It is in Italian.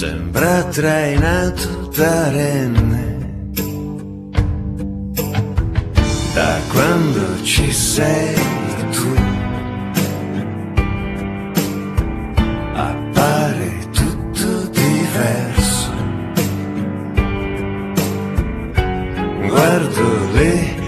sembra trainato da renne. Da quando ci sei tu appare tutto diverso. Guardo le